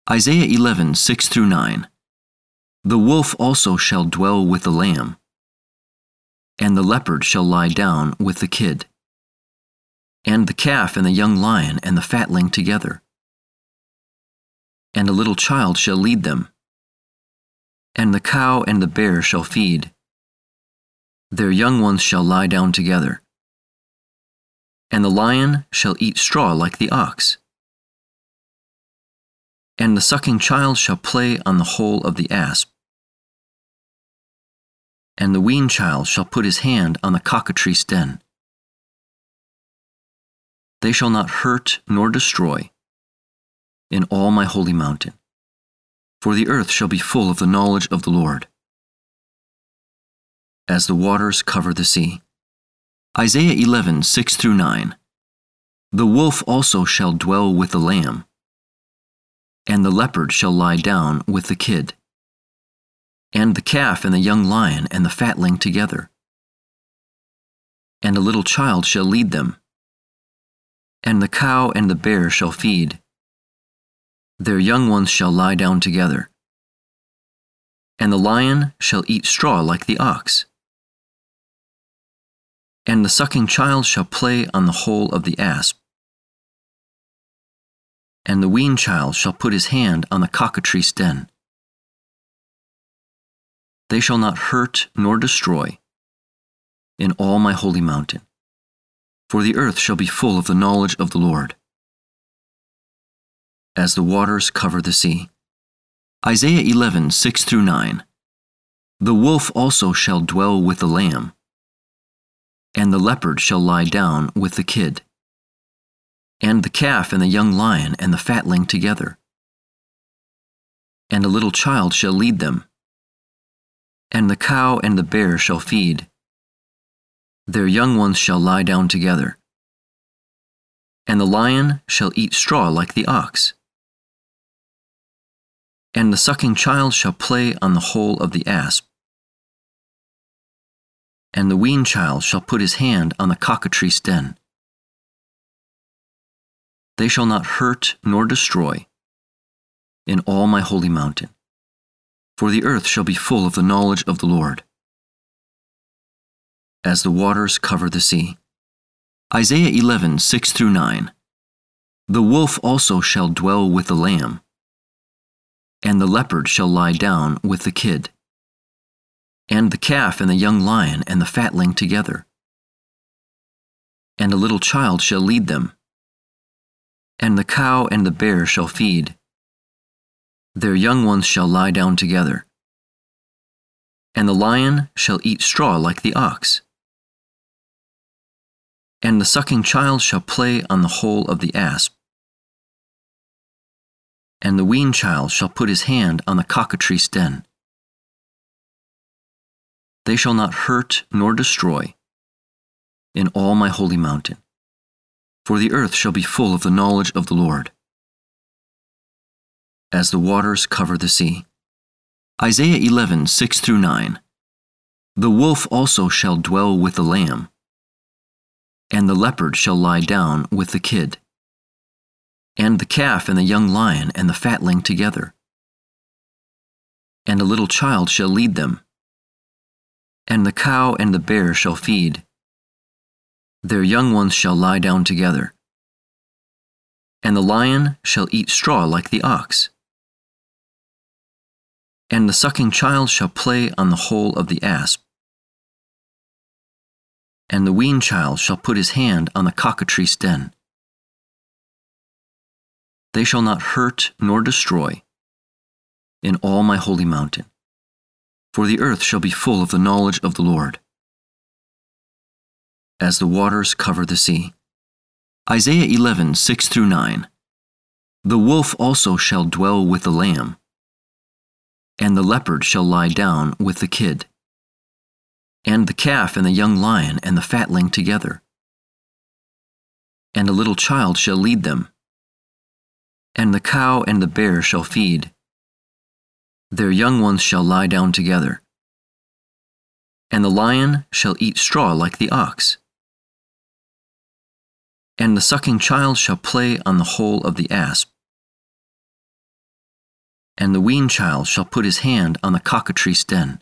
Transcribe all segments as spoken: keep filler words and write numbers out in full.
Isaiah eleven, six through nine. The wolf also shall dwell with the lamb, and the leopard shall lie down with the kid, and the calf and the young lion and the fatling together. And a little child shall lead them, and the cow and the bear shall feed. Their young ones shall lie down together, and the lion shall eat straw like the ox. And the sucking child shall play on the hole of the asp, and the weaned child shall put his hand on the cockatrice den. They shall not hurt nor destroy in all my holy mountain, for the earth shall be full of the knowledge of the Lord, as the waters cover the sea. Isaiah eleven, six through nine. The wolf also shall dwell with the lamb, and the leopard shall lie down with the kid, and the calf and the young lion and the fatling together. And a little child shall lead them, and the cow and the bear shall feed. Their young ones shall lie down together, and the lion shall eat straw like the ox. And the sucking child shall play on the hole of the asp, and the weaned child shall put his hand on the cockatrice den. They shall not hurt nor destroy in all my holy mountain, for the earth shall be full of the knowledge of the Lord, as the waters cover the sea. Isaiah eleven, six through nine. The wolf also shall dwell with the lamb, and the leopard shall lie down with the kid, and the calf and the young lion and the fatling together. And a little child shall lead them, and the cow and the bear shall feed. Their young ones shall lie down together, and the lion shall eat straw like the ox. And the sucking child shall play on the hole of the asp, and the weaned child shall put his hand on the cockatrice den. They shall not hurt nor destroy in all my holy mountain, for the earth shall be full of the knowledge of the Lord, as the waters cover the sea. Isaiah eleven, six through nine. The wolf also shall dwell with the lamb, and the leopard shall lie down with the kid, and the calf and the young lion and the fatling together. And a little child shall lead them, and the cow and the bear shall feed. Their young ones shall lie down together, and the lion shall eat straw like the ox. And the sucking child shall play on the hole of the asp, and the weaned child shall put his hand on the cockatrice den. They shall not hurt nor destroy in all my holy mountain, for the earth shall be full of the knowledge of the Lord, as the waters cover the sea. Isaiah eleven, six through nine. The wolf also shall dwell with the lamb, and the leopard shall lie down with the kid, and the calf and the young lion and the fatling together. And a little child shall lead them, and the cow and the bear shall feed. Their young ones shall lie down together, and the lion shall eat straw like the ox. And the sucking child shall play on the hole of the asp, and the weaned child shall put his hand on the cockatrice den. They shall not hurt nor destroy in all my holy mountain, for the earth shall be full of the knowledge of the Lord, as the waters cover the sea. Isaiah eleven, six through nine. The wolf also shall dwell with the lamb, and the leopard shall lie down with the kid, and the calf and the young lion and the fatling together. And a little child shall lead them, and the cow and the bear shall feed. Their young ones shall lie down together, and the lion shall eat straw like the ox. And the sucking child shall play on the hole of the asp, and the weaned child shall put his hand on the cockatrice den.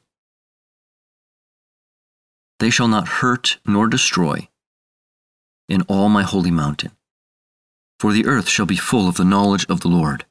They shall not hurt nor destroy in all my holy mountain, for the earth shall be full of the knowledge of the Lord,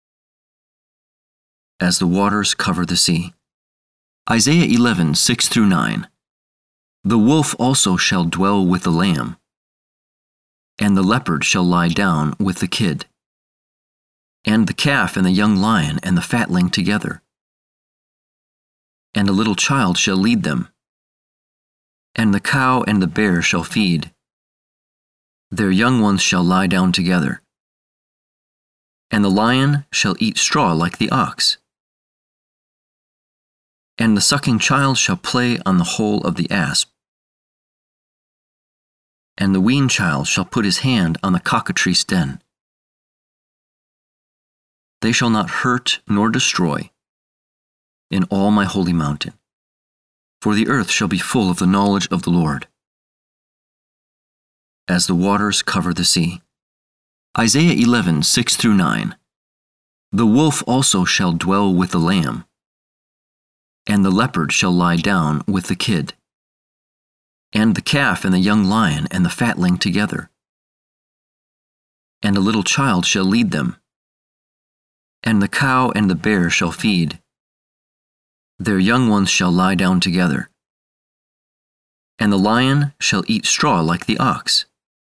as the waters cover the sea. Isaiah eleven, six through nine. The wolf also shall dwell with the lamb, and the leopard shall lie down with the kid, and the calf and the young lion and the fatling together. And a little child shall lead them, and the cow and the bear shall feed. Their young ones shall lie down together, and the lion shall eat straw like the ox. And the sucking child shall play on the hole of the asp, and the weaned child shall put his hand on the cockatrice den. They shall not hurt nor destroy in all my holy mountain, for the earth shall be full of the knowledge of the Lord, as the waters cover the sea. Isaiah eleven, six through nine. The wolf also shall dwell with the lamb, and the leopard shall lie down with the kid, and the calf and the young lion and the fatling together. And a little child shall lead them, and the cow and the bear shall feed. Their young ones shall lie down together, and the lion shall eat straw like the ox.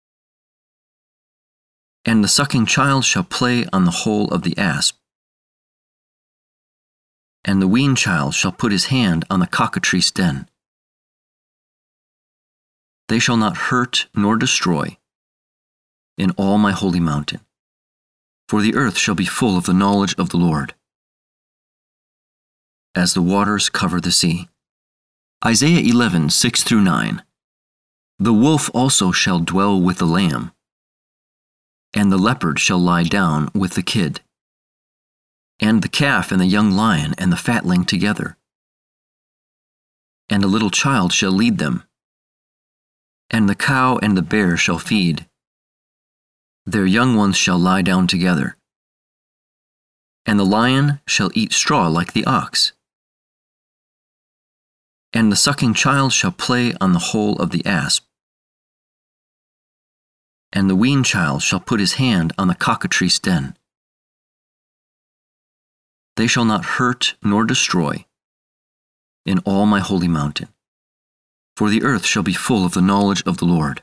And the sucking child shall play on the hole of the asp, and the weaned child shall put his hand on the cockatrice den. They shall not hurt nor destroy in all my holy mountain, for the earth shall be full of the knowledge of the Lord, as the waters cover the sea. Isaiah eleven, six through nine. The wolf also shall dwell with the lamb, and the leopard shall lie down with the kid, and the calf and the young lion and the fatling together. And a little child shall lead them, and the cow and the bear shall feed. Their young ones shall lie down together, and the lion shall eat straw like the ox. And the sucking child shall play on the hole of the asp, and the weaned child shall put his hand on the cockatrice den. They shall not hurt nor destroy in all my holy mountain, for the earth shall be full of the knowledge of the Lord,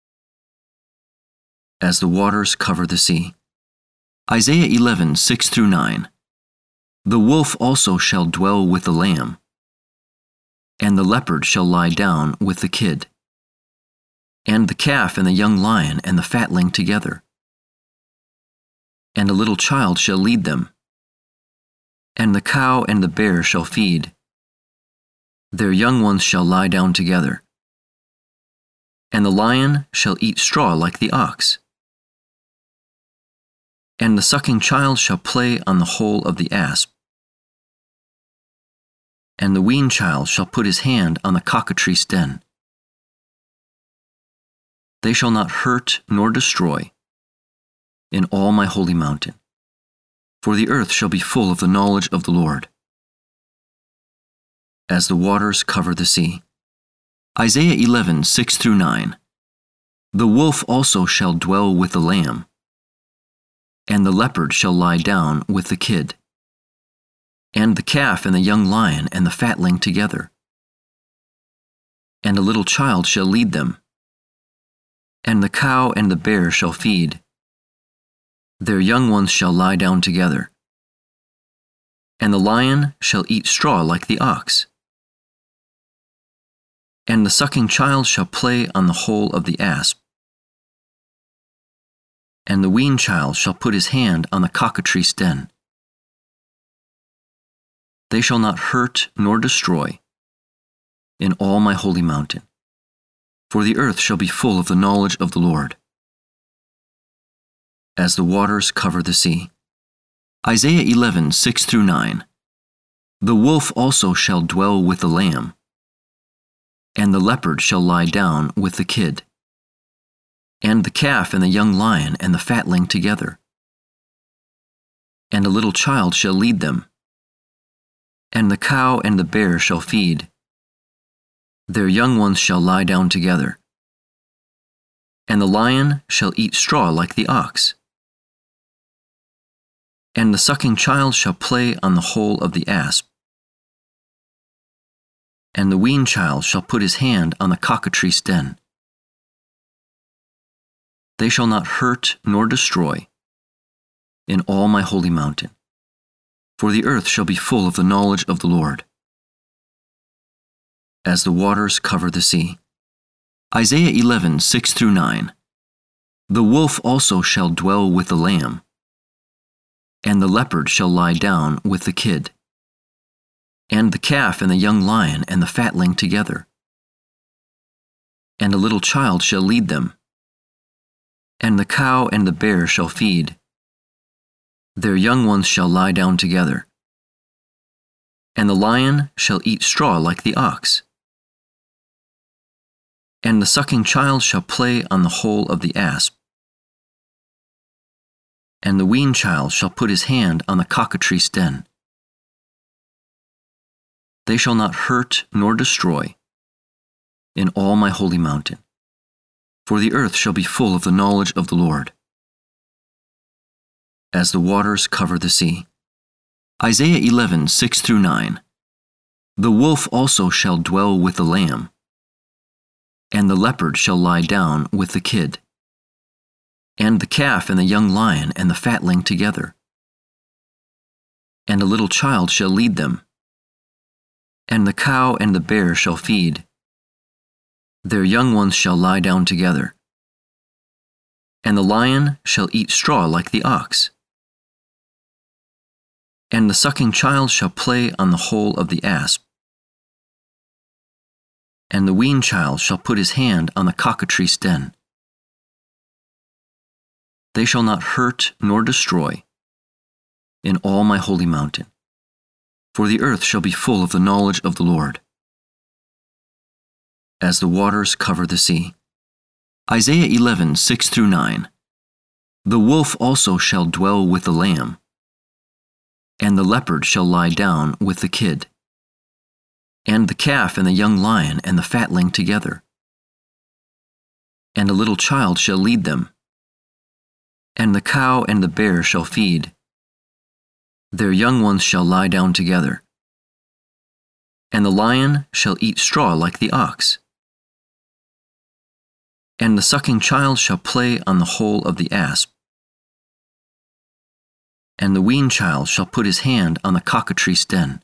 as the waters cover the sea. Isaiah eleven, six through nine. The wolf also shall dwell with the lamb, and the leopard shall lie down with the kid, and the calf and the young lion and the fatling together. And a little child shall lead them, and the cow and the bear shall feed. Their young ones shall lie down together, and the lion shall eat straw like the ox. And the sucking child shall play on the hole of the asp, and the weaned child shall put his hand on the cockatrice den. They shall not hurt nor destroy in all my holy mountain, for the earth shall be full of the knowledge of the Lord, as the waters cover the sea. Isaiah eleven, six through nine. The wolf also shall dwell with the lamb, and the leopard shall lie down with the kid, and the calf and the young lion and the fatling together. And a little child shall lead them, and the cow and the bear shall feed. Their young ones shall lie down together, and the lion shall eat straw like the ox. And the sucking child shall play on the hole of the asp, and the weaned child shall put his hand on the cockatrice den. They shall not hurt nor destroy in all my holy mountain, for the earth shall be full of the knowledge of the Lord, as the waters cover the sea. Isaiah eleven, six through nine. The wolf also shall dwell with the lamb, and the leopard shall lie down with the kid, and the calf and the young lion and the fatling together. And a little child shall lead them, And the cow and the bear shall feed. Their young ones shall lie down together. And the lion shall eat straw like the ox. And the sucking child shall play on the hole of the asp. And the weaned child shall put his hand on the cockatrice den. They shall not hurt nor destroy in all my holy mountain, for the earth shall be full of the knowledge of the Lord, as the waters cover the sea. Isaiah eleven, six through nine. The wolf also shall dwell with the lamb, and the leopard shall lie down with the kid, and the calf and the young lion and the fatling together. And a little child shall lead them, and the cow and the bear shall feed. Their young ones shall lie down together. And the lion shall eat straw like the ox. And the sucking child shall play on the hole of the asp. And the weaned child shall put his hand on the cockatrice den. They shall not hurt nor destroy in all my holy mountain, for the earth shall be full of the knowledge of the Lord, as the waters cover the sea. Isaiah eleven, six through nine. The wolf also shall dwell with the lamb, and the leopard shall lie down with the kid, and the calf and the young lion and the fatling together. And a little child shall lead them, and the cow and the bear shall feed. Their young ones shall lie down together. And the lion shall eat straw like the ox. And the sucking child shall play on the hole of the asp. And the weaned child shall put his hand on the cockatrice den. They shall not hurt nor destroy in all my holy mountain, for the earth shall be full of the knowledge of the Lord, as the waters cover the sea. Isaiah eleven, six through nine. The wolf also shall dwell with the lamb, and the leopard shall lie down with the kid, and the calf and the young lion and the fatling together. And a little child shall lead them, and the cow and the bear shall feed. Their young ones shall lie down together. And the lion shall eat straw like the ox. And the sucking child shall play on the hole of the asp. And the weaned child shall put his hand on the cockatrice den.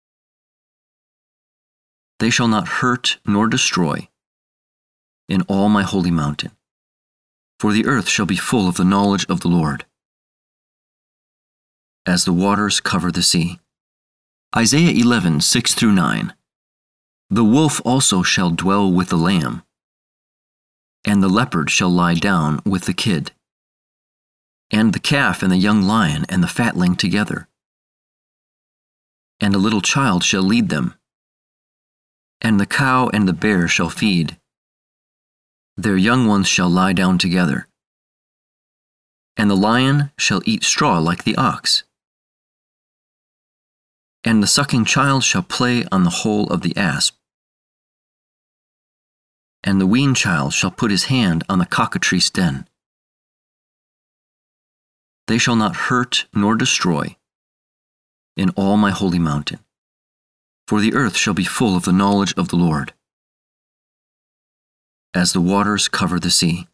They shall not hurt nor destroy in all my holy mountain, for the earth shall be full of the knowledge of the Lord, as the waters cover the sea. Isaiah eleven, six through nine. The wolf also shall dwell with the lamb, and the leopard shall lie down with the kid, and the calf and the young lion and the fatling together. And a little child shall lead them, and the cow and the bear shall feed. Their young ones shall lie down together. And the lion shall eat straw like the ox. And the sucking child shall play on the hole of the asp. And the weaned child shall put his hand on the cockatrice den. They shall not hurt nor destroy in all my holy mountain, for the earth shall be full of the knowledge of the Lord, as the waters cover the sea.